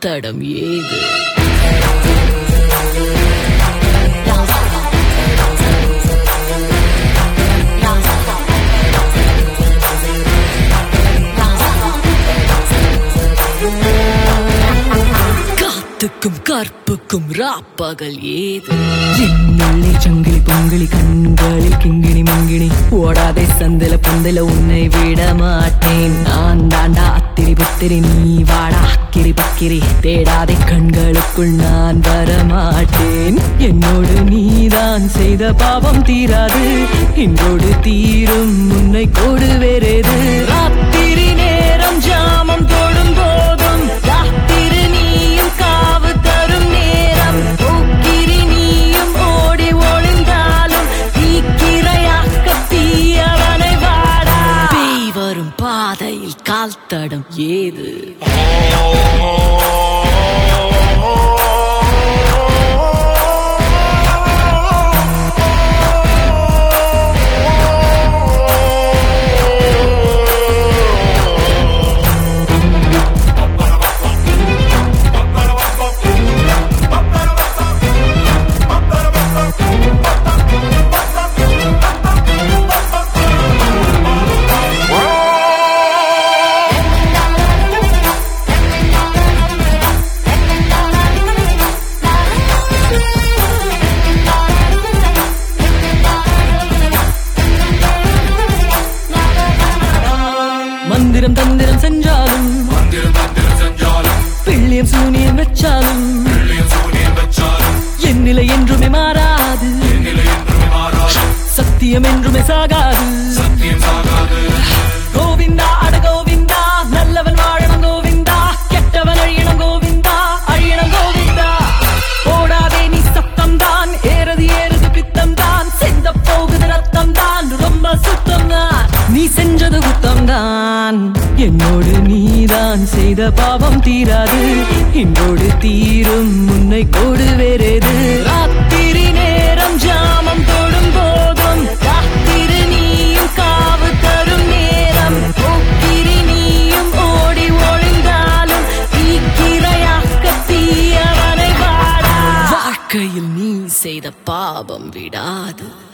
தடம் ஏது? காத்துக்கும் கற்புக்கும் ராப்பகல் ஏது? என்னுள்ளே சங்கிலி பொங்கிலி கண்களில் கிங்கிணி மங்கிணி ஓடாதே சந்தில பந்தல உன்னை விட மாட்டேன். நான் தாண்டா அத்திரி புத்திரி நீ வாடா அக்கிரி பக்கிரி தேடாதே கண்களுக்குள் நான் வரமாட்டேன். என்னோடு நீதான் செய்த பாவம் தீராது இன்றோடு தீரும் உன்னை கோடு வேறேது? ராத்திரி நேரம் ஜாமம் தொடும் போதும் ராத்திரி நீயும் காவு தரும் நேரம் போக்கிரி நீயும் ஓடி ஒளிந்தாலும் தீக்கிரையாக்க தீயவனை வாடா. பேய் வரும் பாதையில் கால் தடம் ஏது? மந்திரம் தந்திரம் செஞ்சாலும் பிள்ளையம் சூனியம் வச்சாலும் என் நிலை என்றுமே மாறாது, சத்தியம் என்றுமே சாகாது. கோவிந்தா அட கோவிந்தா நல்லவன் வாழணும் கோவிந்தா கெட்டவன் அழியணும் கோவிந்தா அழியணும் கோவிந்தா. ஓடாதே நீ சத்தம் தான் ஏறது ஏறுது பித்தம் தான் செந்த போகுது ரத்தம் தான் ரொம்ப சுத்தம் தான் நீ செஞ்சது குத்தம் தான். என்னோடு நீதான் செய்த பாவம் தீராது இன்றோடு தீரும் உன்னை கோடு வேறேது? ராத்திரி நேரம் ஜாமம் தொடும் போதும் ராத்திரி நீயும் காவு தரும் நேரம் போக்கிரி நீயும் ஓடி ஒளிந்தாலும் தீக்கிரையாக்க தீயவனை வாடா. வாழ்க்கையில் நீ செய்த பாவம் விடாது.